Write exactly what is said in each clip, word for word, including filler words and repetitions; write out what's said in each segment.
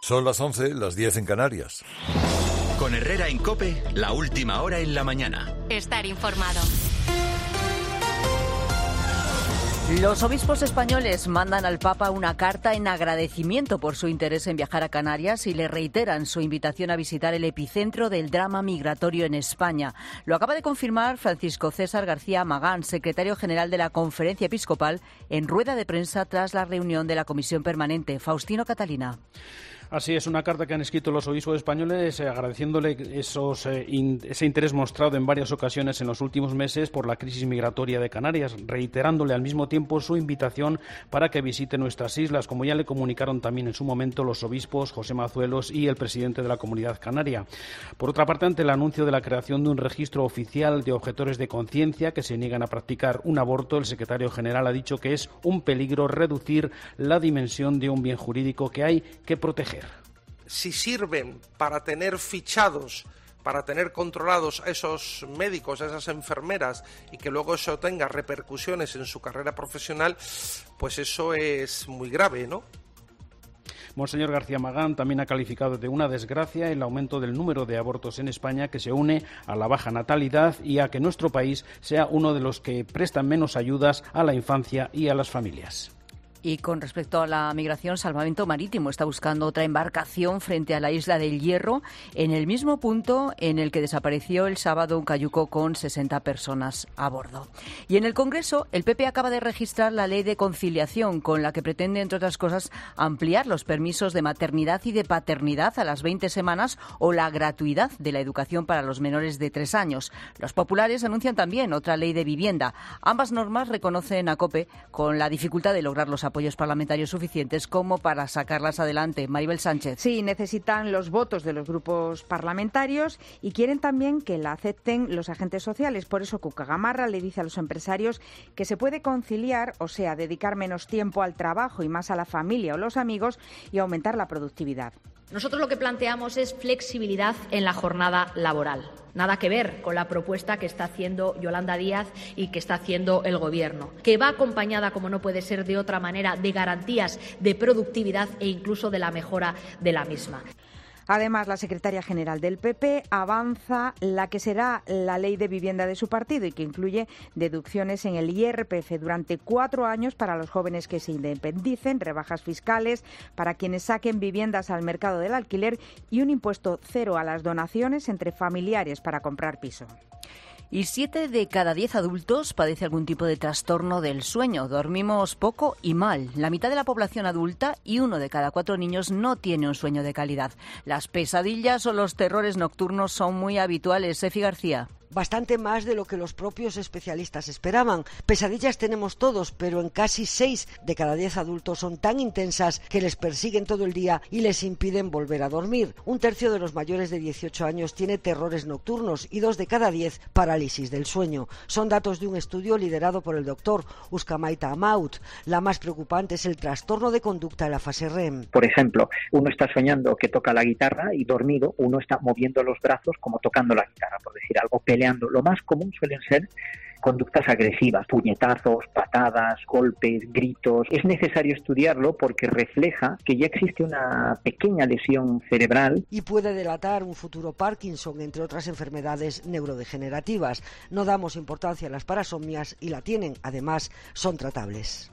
Son las once, las diez en Canarias. Con Herrera en COPE, la última hora en la mañana. Estar informado. Los obispos españoles mandan al Papa una carta en agradecimiento por su interés en viajar a Canarias y le reiteran su invitación a visitar el epicentro del drama migratorio en España. Lo acaba de confirmar Francisco César García Magán, secretario general de la Conferencia Episcopal, en rueda de prensa tras la reunión de la Comisión Permanente. Faustino Catalina. Así es, una carta que han escrito los obispos españoles eh, agradeciéndole esos, eh, in, ese interés mostrado en varias ocasiones en los últimos meses por la crisis migratoria de Canarias, reiterándole al mismo tiempo su invitación para que visite nuestras islas, como ya le comunicaron también en su momento los obispos José Mazuelos y el presidente de la Comunidad Canaria. Por otra parte, ante el anuncio de la creación de un registro oficial de objetores de conciencia que se niegan a practicar un aborto, el secretario general ha dicho que es un peligro reducir la dimensión de un bien jurídico que hay que proteger. Si sirven para tener fichados, para tener controlados a esos médicos, a esas enfermeras, y que luego eso tenga repercusiones en su carrera profesional, pues eso es muy grave, ¿no? Monseñor García Magán también ha calificado de una desgracia el aumento del número de abortos en España, que se une a la baja natalidad y a que nuestro país sea uno de los que prestan menos ayudas a la infancia y a las familias. Y con respecto a la migración, Salvamento Marítimo está buscando otra embarcación frente a la isla del Hierro, en el mismo punto en el que desapareció el sábado un cayuco con sesenta personas a bordo. Y en el Congreso, el P P acaba de registrar la ley de conciliación, con la que pretende, entre otras cosas, ampliar los permisos de maternidad y de paternidad a las veinte semanas o la gratuidad de la educación para los menores de tres años. Los populares anuncian también otra ley de vivienda. Ambas normas reconocen a COPE con la dificultad de lograr los apoyos apoyos parlamentarios suficientes como para sacarlas adelante. Maribel Sánchez. Sí, necesitan los votos de los grupos parlamentarios y quieren también que la acepten los agentes sociales. Por eso Cuca Gamarra le dice a los empresarios que se puede conciliar, o sea, dedicar menos tiempo al trabajo y más a la familia o los amigos y aumentar la productividad. Nosotros lo que planteamos es flexibilidad en la jornada laboral. Nada que ver con la propuesta que está haciendo Yolanda Díaz y que está haciendo el Gobierno, que va acompañada, como no puede ser de otra manera, de garantías de productividad e incluso de la mejora de la misma. Además, la secretaria general del P P avanza la que será la ley de vivienda de su partido y que incluye deducciones en el I R P F durante cuatro años para los jóvenes que se independicen, rebajas fiscales para quienes saquen viviendas al mercado del alquiler y un impuesto cero a las donaciones entre familiares para comprar piso. Y siete de cada diez adultos padece algún tipo de trastorno del sueño. Dormimos poco y mal. La mitad de la población adulta y uno de cada cuatro niños no tiene un sueño de calidad. Las pesadillas o los terrores nocturnos son muy habituales. Efi García. Bastante más de lo que los propios especialistas esperaban. Pesadillas tenemos todos, pero en casi seis de cada diez adultos son tan intensas que les persiguen todo el día y les impiden volver a dormir. Un tercio de los mayores de dieciocho años tiene terrores nocturnos y dos de cada diez parálisis del sueño. Son datos de un estudio liderado por el doctor Uskamaita Amaut. La más preocupante es el trastorno de conducta en la fase R E M. Por ejemplo, uno está soñando que toca la guitarra y dormido uno está moviendo los brazos como tocando la guitarra, por decir algo, peleando. Lo más común suelen ser conductas agresivas, puñetazos, patadas, golpes, gritos. Es necesario estudiarlo porque refleja que ya existe una pequeña lesión cerebral. Y puede delatar un futuro Parkinson, entre otras enfermedades neurodegenerativas. No damos importancia a las parasomnias y la tienen, además, son tratables.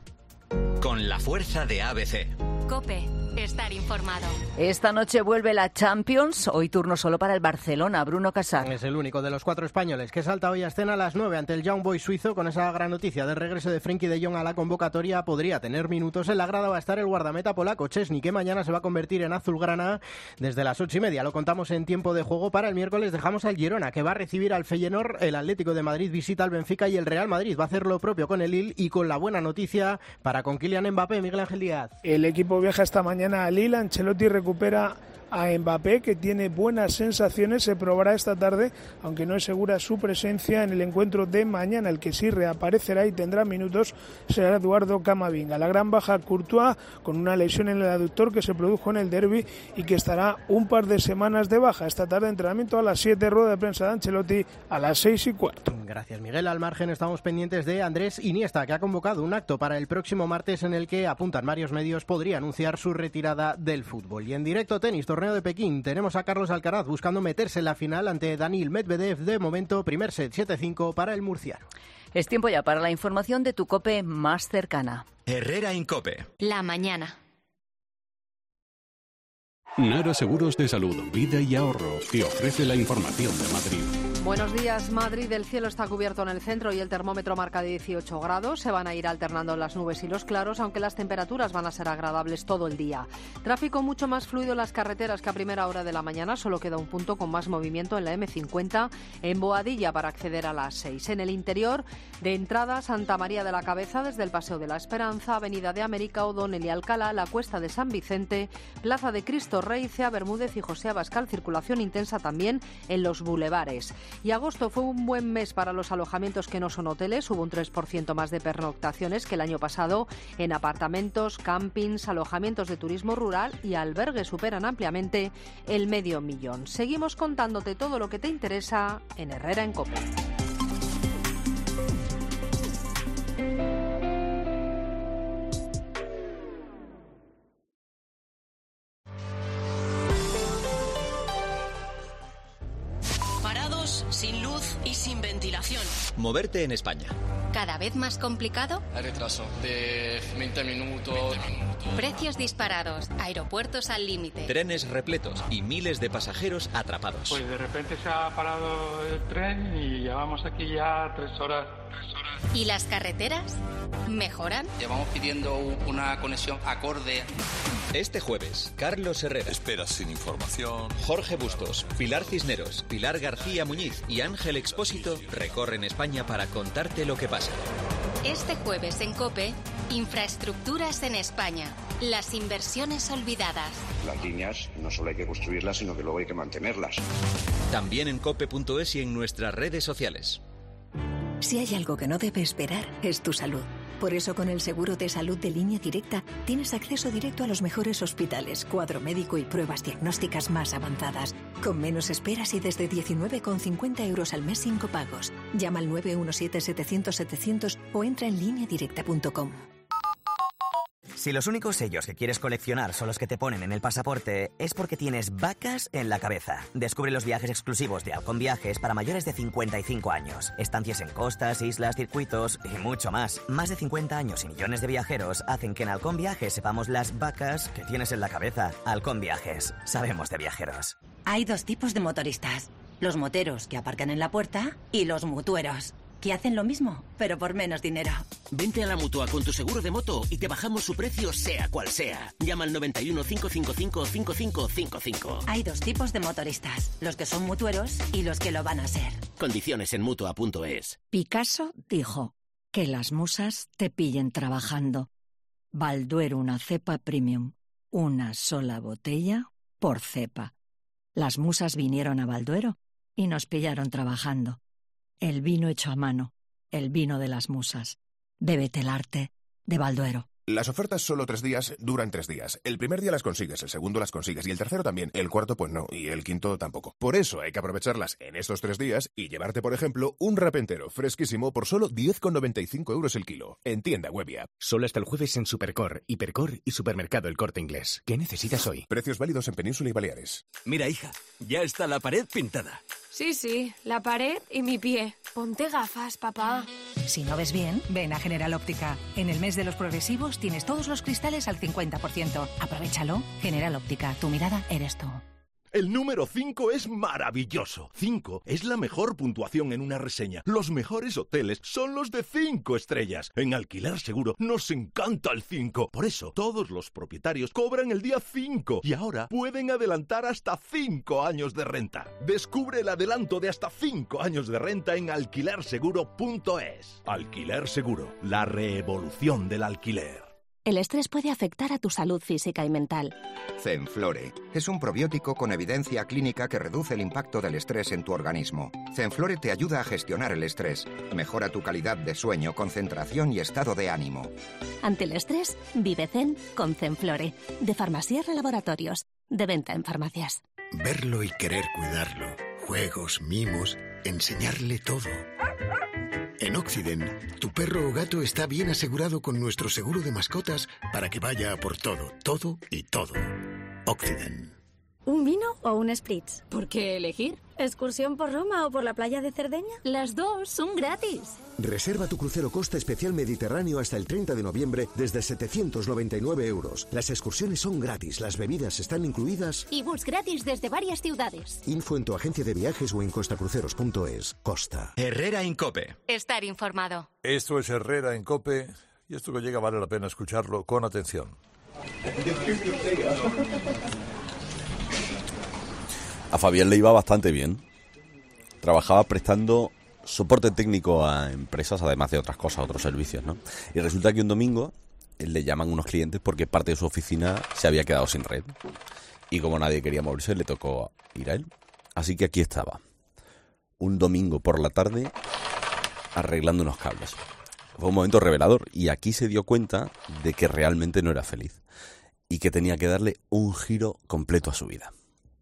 Con la fuerza de A B C. COPE, estar informado. Esta noche vuelve la Champions, hoy turno solo para el Barcelona. Bruno Casar. Es el único de los cuatro españoles que salta hoy a escena a las nueve ante el Young Boys suizo. Con esa gran noticia del regreso de Frenkie de Jong a la convocatoria, podría tener minutos. En la grada va a estar el guardameta polaco Szczesny, que mañana se va a convertir en azulgrana desde las ocho y media. Lo contamos en tiempo de juego. Para el miércoles dejamos al Girona, que va a recibir al Feyenoord. El Atlético de Madrid visita al Benfica y el Real Madrid va a hacer lo propio con el Lille. Y con la buena noticia para con Kylian Mbappé, Miguel Ángel Díaz. El equipo viaja esta mañana a Lille. Ancelotti recupera a Mbappé, que tiene buenas sensaciones. Se probará esta tarde, aunque no es segura su presencia en el encuentro de mañana. El que sí reaparecerá y tendrá minutos será Eduardo Camavinga. La gran baja Courtois, con una lesión en el aductor que se produjo en el derbi y que estará un par de semanas de baja. Esta tarde entrenamiento a las siete, rueda de prensa de Ancelotti a las seis y cuarto. Gracias, Miguel. Al margen estamos pendientes de Andrés Iniesta, que ha convocado un acto para el próximo martes en el que, apuntan varios medios, podría anunciar su retirada del fútbol. Y en directo tenis, torneo de Pekín, tenemos a Carlos Alcaraz buscando meterse en la final ante Daniil Medvedev. De momento, primer set siete cinco para el murciano. Es tiempo ya para la información de tu COPE más cercana. Herrera Incope. La mañana. Nara Seguros de Salud, Vida y Ahorro te ofrece la información de Madrid. Buenos días, Madrid. El cielo está cubierto en el centro y el termómetro marca dieciocho grados. Se van a ir alternando las nubes y los claros, aunque las temperaturas van a ser agradables todo el día. Tráfico mucho más fluido en las carreteras que a primera hora de la mañana. Solo queda un punto con más movimiento en la eme cincuenta en Boadilla para acceder a las seis. En el interior, de entrada, Santa María de la Cabeza desde el Paseo de la Esperanza, Avenida de América, O'Donnell y Alcalá, la Cuesta de San Vicente, Plaza de Cristo Rey, Cea Bermúdez y José Abascal. Circulación intensa también en los bulevares. Y agosto fue un buen mes para los alojamientos que no son hoteles. Hubo un tres por ciento más de pernoctaciones que el año pasado en apartamentos, campings, alojamientos de turismo rural y albergues. Superan ampliamente el medio millón. Seguimos contándote todo lo que te interesa en Herrera en COPE. Sin luz y sin ventilación. Moverte en España. ¿Cada vez más complicado? Hay retraso de veinte minutos. Precios disparados, aeropuertos al límite. Trenes repletos y miles de pasajeros atrapados. Pues de repente se ha parado el tren y llevamos aquí ya tres horas. Tres horas. ¿Y las carreteras? ¿Mejoran? Llevamos pidiendo una conexión acorde. Este jueves, Carlos Herrera. Esperas sin información. Jorge Bustos, Pilar Cisneros, Pilar García Muñiz y Ángel Expósito recorren España para contarte lo que pasa. Este jueves en COPE, infraestructuras en España. Las inversiones olvidadas. Las líneas no solo hay que construirlas, sino que luego hay que mantenerlas. También en cope punto es y en nuestras redes sociales. Si hay algo que no debe esperar, es tu salud. Por eso, con el seguro de salud de Línea Directa, tienes acceso directo a los mejores hospitales, cuadro médico y pruebas diagnósticas más avanzadas. Con menos esperas y desde diecinueve con cincuenta euros al mes sin copagos. Llama al nueve uno siete, setecientos, setecientos o entra en línea directa punto com. Si los únicos sellos que quieres coleccionar son los que te ponen en el pasaporte, es porque tienes vacas en la cabeza. Descubre los viajes exclusivos de Halcón Viajes para mayores de cincuenta y cinco años. Estancias en costas, islas, circuitos y mucho más. Más de cincuenta años y millones de viajeros hacen que en Halcón Viajes sepamos las vacas que tienes en la cabeza. Halcón Viajes. Sabemos de viajeros. Hay dos tipos de motoristas. Los moteros, que aparcan en la puerta, y los mutueros, que hacen lo mismo, pero por menos dinero. Vente a la Mutua con tu seguro de moto y te bajamos su precio sea cual sea. Llama al noventa y uno, cinco cinco cinco, cinco cinco cinco cinco. Hay dos tipos de motoristas, los que son mutueros y los que lo van a ser. Condiciones en Mutua punto es. Picasso dijo, que las musas te pillen trabajando. Balduero, una cepa premium, una sola botella por cepa. Las musas vinieron a Balduero y nos pillaron trabajando. El vino hecho a mano, el vino de las musas. Bébete el arte de Balduero. Las ofertas solo tres días duran tres días. El primer día las consigues, el segundo las consigues y el tercero también. El cuarto pues no y el quinto tampoco. Por eso hay que aprovecharlas en estos tres días y llevarte, por ejemplo, un wrap entero fresquísimo por solo diez con noventa y cinco euros el kilo. En tienda web y app. Solo hasta el jueves en Supercor, Hipercor y Supermercado El Corte Inglés. ¿Qué necesitas hoy? Precios válidos en Península y Baleares. Mira, hija, ya está la pared pintada. Sí, sí, la pared y mi pie. Ponte gafas, papá. Si no ves bien, ven a General Óptica. En el mes de los progresivos tienes todos los cristales al cincuenta por ciento. Aprovechalo. General Óptica, tu mirada eres tú. El número cinco es maravilloso. cinco es la mejor puntuación en una reseña. Los mejores hoteles son los de cinco estrellas. En Alquiler Seguro nos encanta el cinco. Por eso, todos los propietarios cobran el día cinco y ahora pueden adelantar hasta cinco años de renta. Descubre el adelanto de hasta cinco años de renta en alquiler seguro punto es. Alquiler Seguro, la revolución del alquiler. El estrés puede afectar a tu salud física y mental. Zenflore es un probiótico con evidencia clínica que reduce el impacto del estrés en tu organismo. Zenflore te ayuda a gestionar el estrés, mejora tu calidad de sueño, concentración y estado de ánimo. Ante el estrés, vive Zen con Zenflore, de Farmasierra Laboratorios, de venta en farmacias. Verlo y querer cuidarlo, juegos, mimos, enseñarle todo. En Occident, tu perro o gato está bien asegurado con nuestro seguro de mascotas para que vaya a por todo, todo y todo. Occident. ¿Un vino o un spritz? ¿Por qué elegir? ¿Excursión por Roma o por la playa de Cerdeña? Las dos son gratis. Reserva tu crucero Costa Especial Mediterráneo hasta el treinta de noviembre desde setecientos noventa y nueve euros. Las excursiones son gratis, las bebidas están incluidas. Y bus gratis desde varias ciudades. Info en tu agencia de viajes o en costacruceros punto es. Costa. Herrera en COPE. Estar informado. Esto es Herrera en COPE y esto que llega vale la pena escucharlo con atención. A Fabián le iba bastante bien. Trabajaba prestando soporte técnico a empresas, además de otras cosas, otros servicios, ¿no? Y resulta que un domingo le llaman unos clientes porque parte de su oficina se había quedado sin red. Y como nadie quería moverse, le tocó ir a él. Así que aquí estaba, un domingo por la tarde, arreglando unos cables. Fue un momento revelador y aquí se dio cuenta de que realmente no era feliz y que tenía que darle un giro completo a su vida.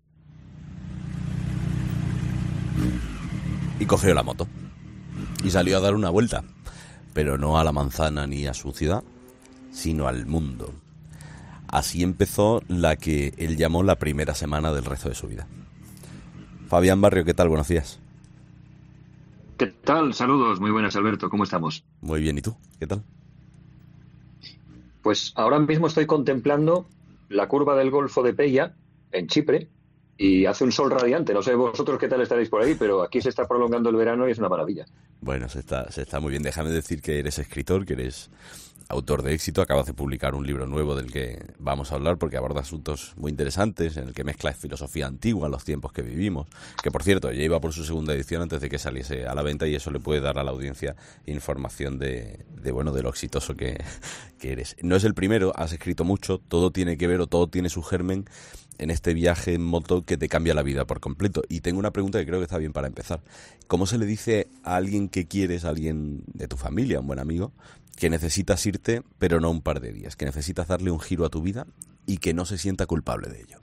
Y cogió la moto y salió a dar una vuelta, pero no a la manzana ni a su ciudad, sino al mundo. Así empezó la que él llamó la primera semana del resto de su vida. Fabián Barrio, ¿qué tal? Buenos días. ¿Qué tal? Saludos, muy buenas, Alberto, ¿cómo estamos? Muy bien, ¿y tú? ¿Qué tal? Pues ahora mismo estoy contemplando la curva del Golfo de Peia, en Chipre, y hace un sol radiante. No sé vosotros qué tal estaréis por ahí, pero aquí se está prolongando el verano y es una maravilla. Bueno, se está, se está muy bien. Déjame decir que eres escritor, que eres autor de éxito. Acabas de publicar un libro nuevo del que vamos a hablar porque aborda asuntos muy interesantes, en el que mezcla filosofía antigua, los tiempos que vivimos. Que, por cierto, ya iba por su segunda edición antes de que saliese a la venta y eso le puede dar a la audiencia información de, de bueno, de lo exitoso que, que eres. No es el primero, has escrito mucho, todo tiene que ver o todo tiene su germen en este viaje en moto que te cambia la vida por completo. Y tengo una pregunta que creo que está bien para empezar. ¿Cómo se le dice a alguien que quieres, a alguien de tu familia, un buen amigo, que necesitas irte, pero no un par de días, que necesitas darle un giro a tu vida y que no se sienta culpable de ello?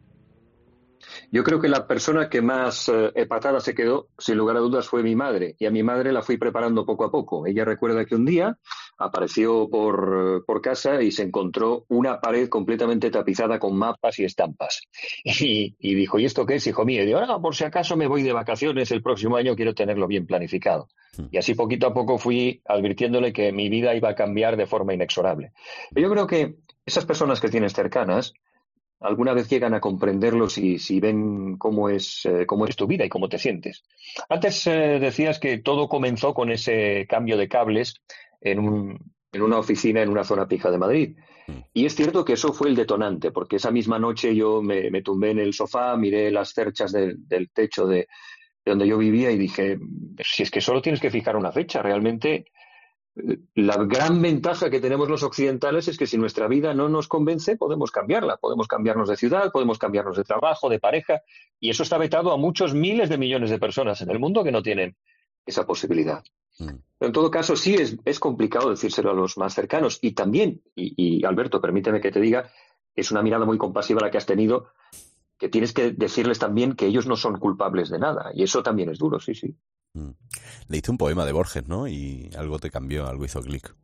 Yo creo que la persona que más eh, empatada se quedó, sin lugar a dudas, fue mi madre. Y a mi madre la fui preparando poco a poco. Ella recuerda que un día apareció por, por casa y se encontró una pared completamente tapizada con mapas y estampas. Y, y dijo, ¿y esto qué es, hijo mío? Y digo, ah, por si acaso me voy de vacaciones el próximo año, quiero tenerlo bien planificado. Y así poquito a poco fui advirtiéndole que mi vida iba a cambiar de forma inexorable. Pero yo creo que esas personas que tienes cercanas alguna vez llegan a comprenderlo si, si ven cómo es, eh, cómo es tu vida y cómo te sientes. Antes eh, decías que todo comenzó con ese cambio de cables en, un, en una oficina en una zona pija de Madrid. Y es cierto que eso fue el detonante, porque esa misma noche yo me, me tumbé en el sofá, miré las cerchas del, del techo de, de donde yo vivía y dije, si es que solo tienes que fijar una fecha, realmente la gran ventaja que tenemos los occidentales es que si nuestra vida no nos convence, podemos cambiarla. Podemos cambiarnos de ciudad, podemos cambiarnos de trabajo, de pareja, y eso está vetado a muchos miles de millones de personas en el mundo que no tienen esa posibilidad. Mm. Pero en todo caso, sí es, es complicado decírselo a los más cercanos. Y también, y, y Alberto, permíteme que te diga, es una mirada muy compasiva la que has tenido, que tienes que decirles también que ellos no son culpables de nada. Y eso también es duro, sí, sí. Mm. Leíste un poema de Borges, ¿no? Y algo te cambió, algo hizo clic.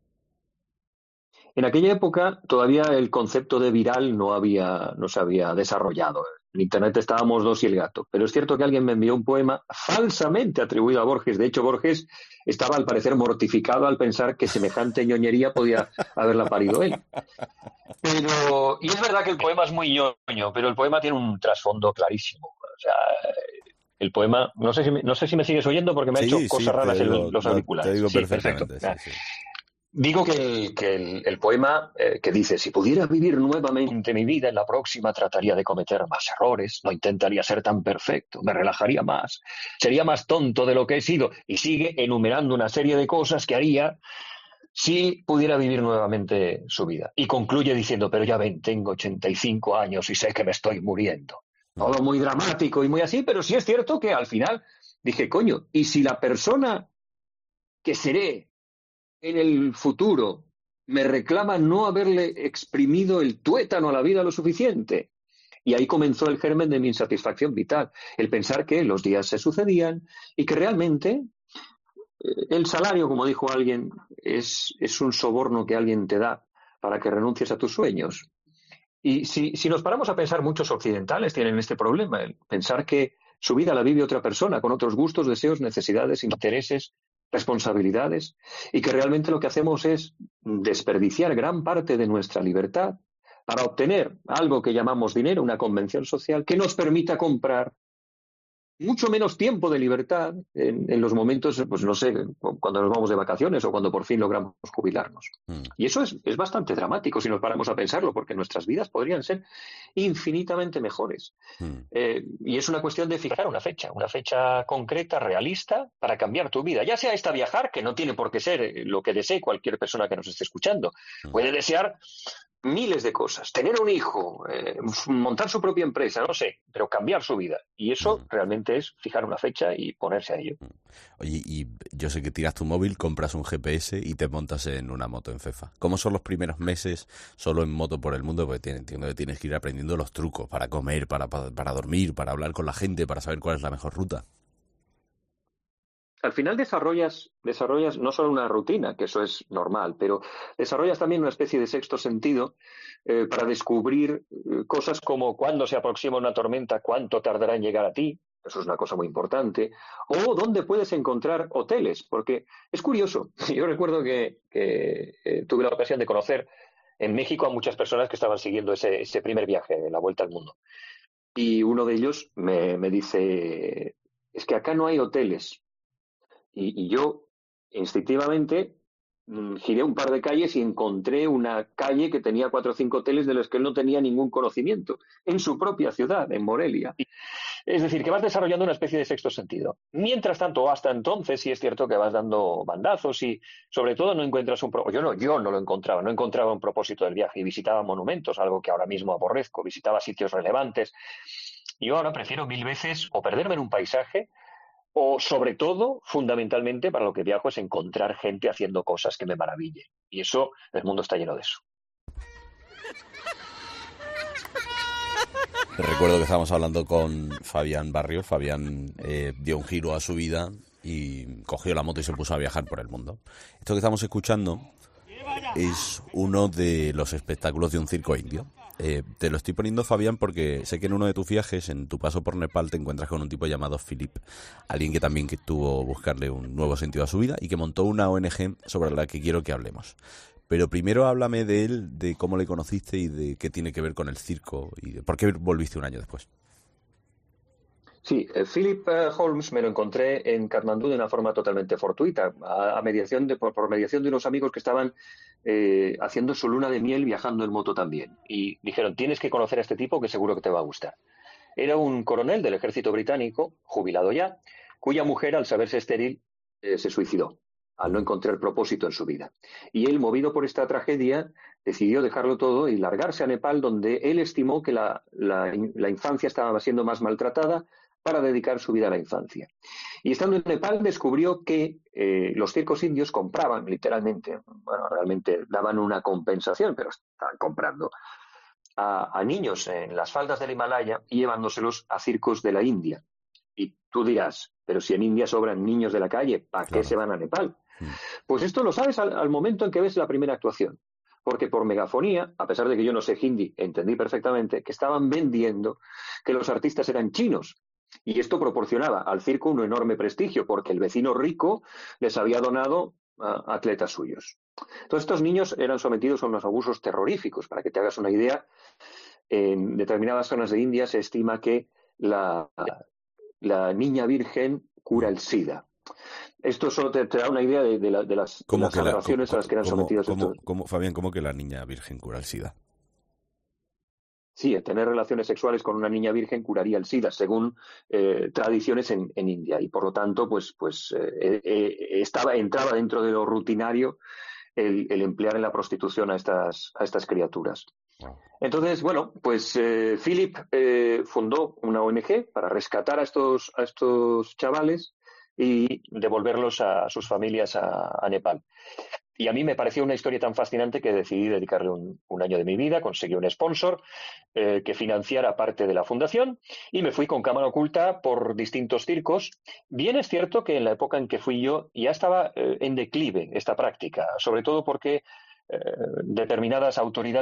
En aquella época todavía el concepto de viral no había, no se había desarrollado. En Internet estábamos dos y el gato. Pero es cierto que alguien me envió un poema falsamente atribuido a Borges. De hecho, Borges estaba al parecer mortificado al pensar que semejante ñoñería podía haberla parido él. Pero, y es verdad que el poema es muy ñoño, pero el poema tiene un trasfondo clarísimo. O sea, el poema, no sé si me, no sé si me sigues oyendo porque me sí, ha hecho cosas sí, raras digo, en los auriculares. Te digo sí, perfectamente. perfecto. Sí, sí. Digo que el, que el, el poema eh, que dice, si pudiera vivir nuevamente mi vida, en la próxima trataría de cometer más errores, no intentaría ser tan perfecto, me relajaría más, sería más tonto de lo que he sido, y sigue enumerando una serie de cosas que haría si pudiera vivir nuevamente su vida. Y concluye diciendo, pero ya ven, tengo ochenta y cinco años y sé que me estoy muriendo. Todo muy dramático y muy así, pero sí es cierto que al final dije, coño, ¿y si la persona que seré en el futuro me reclama no haberle exprimido el tuétano a la vida lo suficiente? Y ahí comenzó el germen de mi insatisfacción vital, el pensar que los días se sucedían y que realmente el salario, como dijo alguien, es, es un soborno que alguien te da para que renuncies a tus sueños. Y si, si nos paramos a pensar, muchos occidentales tienen este problema, el pensar que su vida la vive otra persona, con otros gustos, deseos, necesidades, intereses, responsabilidades, y que realmente lo que hacemos es desperdiciar gran parte de nuestra libertad para obtener algo que llamamos dinero, una convención social, que nos permita comprar mucho menos tiempo de libertad en, en los momentos, pues no sé, cuando nos vamos de vacaciones o cuando por fin logramos jubilarnos. Mm. Y eso es, es bastante dramático si nos paramos a pensarlo, porque nuestras vidas podrían ser infinitamente mejores. Mm. Eh, y es una cuestión de fijar una fecha, una fecha concreta, realista, para cambiar tu vida. Ya sea esta viajar, que no tiene por qué ser lo que desee cualquier persona que nos esté escuchando. Mm. Puede desear miles de cosas, tener un hijo, eh, montar su propia empresa, no sé, pero cambiar su vida. Y eso mm. realmente es fijar una fecha y ponerse a ello. Oye, y yo sé que tiras tu móvil, compras un G P S y te montas en una moto en Fefa. ¿Cómo son los primeros meses solo en moto por el mundo? Porque entiendo que tienes que ir aprendiendo los trucos para comer, para, para, para dormir, para hablar con la gente, para saber cuál es la mejor ruta. Al final desarrollas, desarrollas no solo una rutina, que eso es normal, pero desarrollas también una especie de sexto sentido eh, para descubrir eh, cosas como cuándo se aproxima una tormenta, cuánto tardará en llegar a ti, eso es una cosa muy importante, o dónde puedes encontrar hoteles, porque es curioso. Yo recuerdo que, que eh, tuve la ocasión de conocer en México a muchas personas que estaban siguiendo ese, ese primer viaje de la vuelta al mundo. Y uno de ellos me, me dice, es que acá no hay hoteles. Y, y yo, instintivamente, mmm, giré un par de calles y encontré una calle que tenía cuatro o cinco hoteles de los que él no tenía ningún conocimiento, en su propia ciudad, en Morelia. Es decir, que vas desarrollando una especie de sexto sentido. Mientras tanto, hasta entonces, sí es cierto que vas dando bandazos y, sobre todo, no encuentras un propósito. Yo no, yo no lo encontraba, no encontraba un propósito del viaje y visitaba monumentos, algo que ahora mismo aborrezco, visitaba sitios relevantes. Y yo ahora prefiero mil veces o perderme en un paisaje, o, sobre todo, fundamentalmente, para lo que viajo es encontrar gente haciendo cosas que me maravillen. Y eso, el mundo está lleno de eso. Recuerdo que estábamos hablando con Fabián Barrios. Fabián eh, dio un giro a su vida y cogió la moto y se puso a viajar por el mundo. Esto que estamos escuchando es uno de los espectáculos de un circo indio. Eh, te lo estoy poniendo, Fabián, porque sé que en uno de tus viajes, en tu paso por Nepal, te encuentras con un tipo llamado Philip, alguien que también que tuvo buscarle un nuevo sentido a su vida y que montó una O N G sobre la que quiero que hablemos. Pero primero háblame de él, de cómo le conociste y de qué tiene que ver con el circo y de por qué volviste un año después. Sí, eh, Philip eh, Holmes me lo encontré en Katmandú de una forma totalmente fortuita, a, a mediación de, por, por mediación de unos amigos que estaban eh, haciendo su luna de miel viajando en moto también. Y dijeron, tienes que conocer a este tipo que seguro que te va a gustar. Era un coronel del ejército británico, jubilado ya, cuya mujer, al saberse estéril, eh, se suicidó, al no encontrar propósito en su vida. Y él, movido por esta tragedia, decidió dejarlo todo y largarse a Nepal, donde él estimó que la, la, la infancia estaba siendo más maltratada, para dedicar su vida a la infancia. Y estando en Nepal descubrió que eh, los circos indios compraban, literalmente, bueno, realmente daban una compensación, pero estaban comprando a, a niños en las faldas del Himalaya y llevándoselos a circos de la India. Y tú dirás, pero si en India sobran niños de la calle, ¿para claro. qué se van a Nepal? Mm. Pues esto lo sabes al, al momento en que ves la primera actuación. Porque por megafonía, a pesar de que yo no sé hindi, entendí perfectamente que estaban vendiendo que los artistas eran chinos. Y esto proporcionaba al circo un enorme prestigio, porque el vecino rico les había donado a atletas suyos. Entonces estos niños eran sometidos a unos abusos terroríficos. Para que te hagas una idea, en determinadas zonas de India se estima que la, la niña virgen cura el SIDA. Esto solo te, te da una idea de, de, la, de las, de las aberraciones a las que eran ¿cómo, sometidos cómo, estos. ¿cómo, Fabián, cómo que la niña virgen cura el SIDA? Sí, tener relaciones sexuales con una niña virgen curaría el SIDA, según eh, tradiciones en, en India. Y por lo tanto, pues, pues eh, eh, estaba, entraba dentro de lo rutinario el, el emplear en la prostitución a estas, a estas criaturas. Entonces, bueno, pues eh, Philip eh, fundó una O N Ge para rescatar a estos, a estos chavales y devolverlos a sus familias a, a Nepal. Y a mí me pareció una historia tan fascinante que decidí dedicarle un, un año de mi vida, conseguí un sponsor eh, que financiara parte de la fundación y me fui con cámara oculta por distintos circos. Bien es cierto que en la época en que fui yo ya estaba eh, en declive esta práctica, sobre todo porque eh, determinadas autoridades